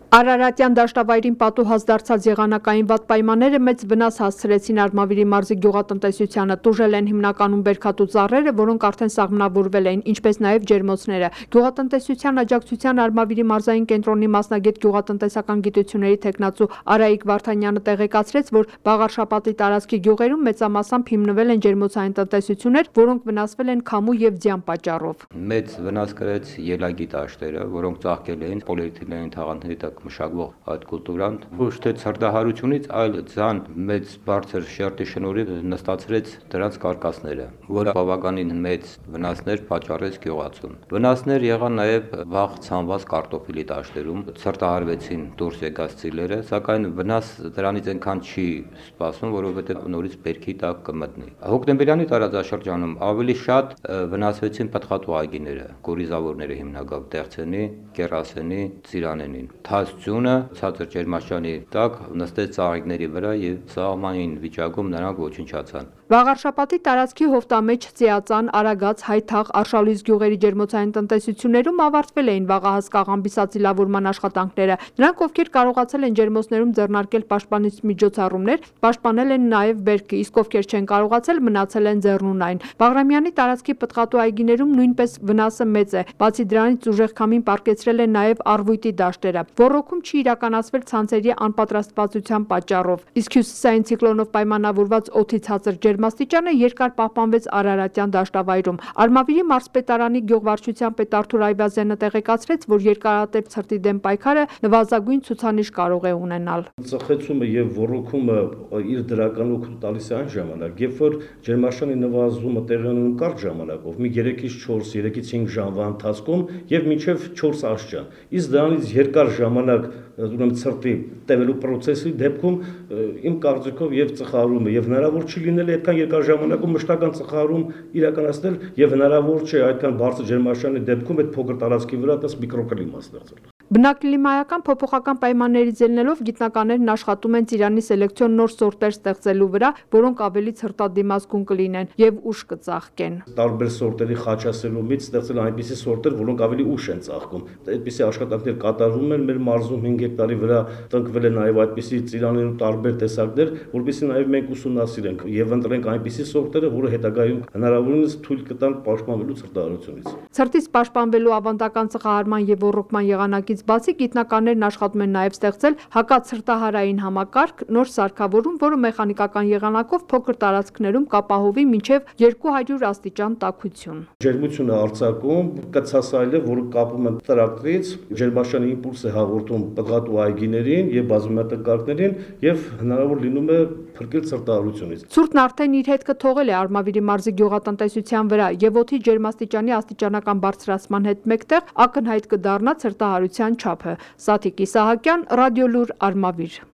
Արարատյան դաշտավայրին պատուհաս դարձած եղանակային վատ պայմանները մեծ վնաս հասցրեցին Արմավիրի մարզի գյուղատնտեսությանը, տուժել են հիմնականում բերքատու ծառերը, որոնք արդեն սաղմնավորվել էին, ինչպես նաև ջերմոցները։ Գյուղատնտեսության աջակցության Արմավիրի մարզային կենտրոնի մասնագետ գյուղատնտեսական գիտությունների թեկնածու Արայիկ Վարդանյանը տեղեկացրեց, որ Բաղարշապատի տարածքի գյուղերում մեծամասամբ հիմնվել են ջերմոցային տնտեսություններ, որոնք վնասվել են քամու եւ ձյան պատճառով։ Մեծ վնաս կրեց ելագի դաշտերը, որոնք ծաղկել էին պոլիէթիլենային թաղանթների տակ մշակվող այդ կուլտուրան, ոչ թե ցրտահարությունից, այլ ձան մեծ բարձր շերտի շնորհիվ նստացրեց դրանց կարկասները, որը բավականին մեծ վնասներ պատճառեց գյուղացուն։ Վնասներ եղան նաև վաղ ցանված կարտոֆիլի դաշտերում, ցրտահարվեցին դուրս եկած ծիլերը, սակայն վնաս դրանից այնքան չի սպասվում, որովհետև նորից բերքի տակ կմտնի։ Հոկտեմբերյանի տարածաշրջանում ավելի շատ վնասվեցին պտղատու այգիները, կորիզավորները հիմնականում Դեղցենի, Կերասենի, Ծիրանենին։ Թացությունը ցածր ջերմաշրջանի տակ նստեց ծաղիկների վրա եւ սաղմանին վիճակում նրանք ոչնչացան։ Բաղարշապատի տարածքի հովտամեջ Ծիածան, Արագած, Հայթաղ, Արշալույս գյուղերի ջերմոցային տնտեսություններում ավարտվել էին վաղահաս կաղամբի սացիլավորման աշխատանքները։ Նրանք, ովքեր կարողացել են ջերմոցներում ձեռնարկել պաշտպանիչ միջոցառումներ, պաշտպանել են նաև բերքը, իսկ ովքեր չեն կարողացել, մնացել են ձեռնունայն։ Բաղրամյանի տարածքի պտղատու այգիներում նույնպես վնասը մեծ է։ Բացի դրանից ուժեղ քամին պառկեցրել է նաև Արվույտի դաշտերը։ Ոռոգում չի իրականացվել ցանցերի անպատրաստվածության պատճառով, իսկ հյուսիսային ցիկլոնով պայմանավորված օդի ցածր ջերմաստիճանը երկար պահպանվեց Արարատյան դաշտավայրում։ Արմավիրի մարզպետարանի գյուղվարչության պետ Արթուր Այվազյանը տեղեկացրեց, որ երկարատև ցրտի դեմ պայքարը նվազագույն ցուցանիշ կարող է ունենալ։ Ծխեցումը եւ ոռոգումը իր դրական օգուտ տալիս է այն ժամանակ, երբ որ ջերմաշրջանի նվազումը տեղի ունենում կարճ ժամանակով, մի 3-ից 4, 3-ից 5 ժամվա ընթացքում եւ մինչեւ 4 աստիճան։ Իսկ դրանից երկար ժամանակ ուրեմն ցրտի տևելու process-ի դեպքում իմ կարծիքով եւ ծխարումը եւ հնարավոր չի լինել այդքան երկար ժամանակում մշտական ծխարում իրականացնել եւ հնարավոր չէ այդքան բարձր ջերմաշրջանի դեպքում այդ փոքր տարածքի վրա այդպես միկրոկլիմա ստեղծել։ Բնակլիմայական փոփոխական պայմաններից ելնելով գիտնականներն աշխատում են ծիրանի սելեկցիոն նոր սորտեր ստեղծելու վրա, որոնք ավելի ցրտադիմացկուն կլինեն եւ ուշ կծաղկեն։ Տարբեր սորտերի խաչասերումից ստեղծել այնպիսի սորտեր, որոնք ավելի ուշ են ծաղկում։ Այդպիսի աշխատանքներ կատարվում են մեր մարզում 5 հեկտարի վրա տնկվել են նաև այդպիսի ծիրաներու տարբեր տեսակներ, որովհետեւ նաև մենք ուսումնասիրենք եւ ընտրենք այնպիսի սորտերը, որը հետագայում հնարավորինս թույլ կտան պաշտպանվելու ցրտահարությունից։ Ցրտից պաշտպանվելու ավանդական ծխահարման եւ ոռոգման եղանակից բացի գիտնականներն աշխատում են նաև ստեղծել հակացրտահարային համակարգ, նոր սարքավորում, որը մեխանիկական եղանակով փոքր տարածքներում կապահովի մինչև 200 աստիճան տաքություն։ Ջերմությունը արձակում կցասայել է, որը կապում են տրակտորից, ջերմաշրջանի իմպուլս է հաղորդում պտղատու այգիներին եւ բազմամյակակարգներին եւ հնարավոր լինում է փրկել ցրտահարությունից։ Ցուրտն արդեն իր հետքը թողել է Արմավիրի մարզի գյուղատնտեսության վրա եւ օդի ջերմաստիճանի աստիճանական բարձրացման հետ մեկտեղ ակնհայտ կդառնա ցրտահարության չափը։ Սաթիկ Իսահակյան, Ռադիոլուր, Արմավիր։